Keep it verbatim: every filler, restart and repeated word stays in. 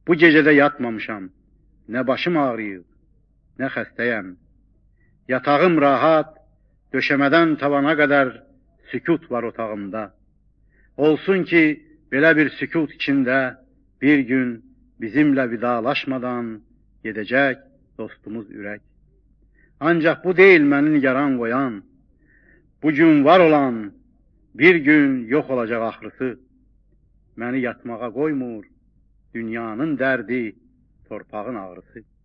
Bu gecədə yatmamışam, nə başım ağrıyır, nə xəstəyəm. Yatağım rahat, döşəmədən tavana qədər sükut var otağımda. Olsun ki, belə bir sükut içində bir gün bizimlə vidalaşmadan gedəcək dostumuz ürək. Ancaq bu deyil məni yaran qoyan, bugün var olan, bir gün yox olacaq axırısı. Məni yatmağa qoymur, dünyanın dərdi, torpağın ağrısı.